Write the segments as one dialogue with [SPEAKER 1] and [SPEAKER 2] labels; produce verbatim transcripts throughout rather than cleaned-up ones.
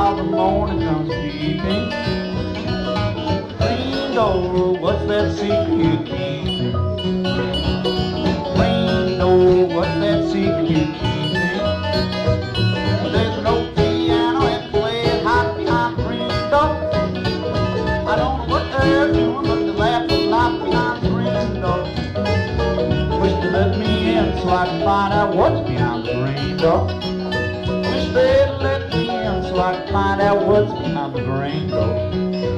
[SPEAKER 1] while the morning comes peeping. Green door, what's that secret you keep? Green door, what's that secret you keep? There's an old piano and play it hot behind the green door. I don't know what they're doing, but they laugh a lot behind the green door. Wish they let me in so I can find out what's behind the green door. Wish they'd let me in so I can find out what's behind the green door.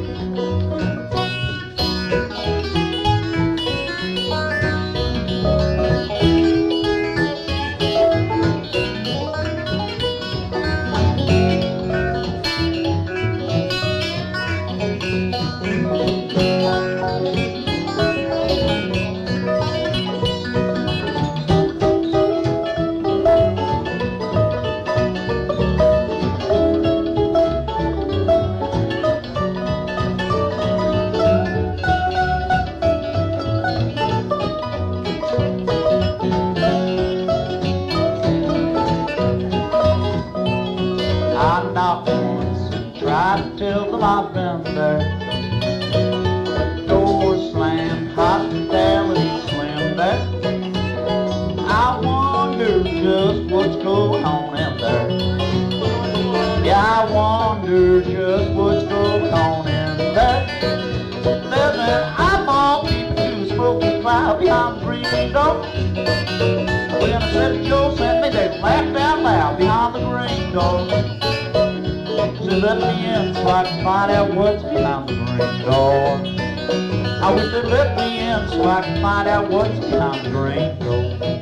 [SPEAKER 1] I knocked once and tried to tell them I've been there. The door slammed, hospitality slammed there. I wonder just what's going on in there. Yeah, I wonder just what's going on in there. There's an eyeball peeping through the smoky cloud behind the green door. When I said Joe sent me, they laughed out loud behind the green door. So let me in so I can find out what's behind the green door. I wish they'd let me in so I can find out what's behind the green door.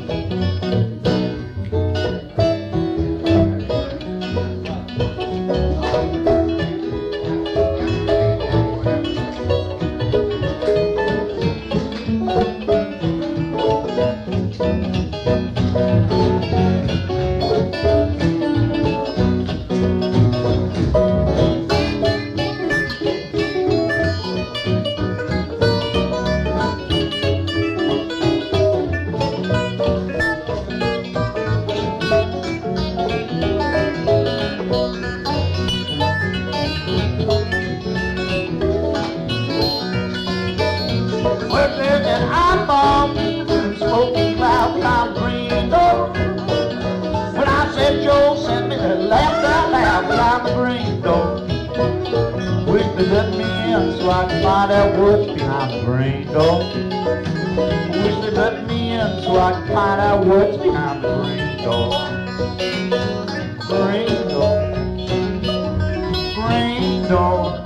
[SPEAKER 1] Well, there's an eyeball peeping through the smoky cloud behind the green door. When I said Joe sent me, they laughed out loud behind the green door. Wish they let me in so I can find out what's behind the green door. Wish they let me in so I can find out what's behind the green door. Green door, green door.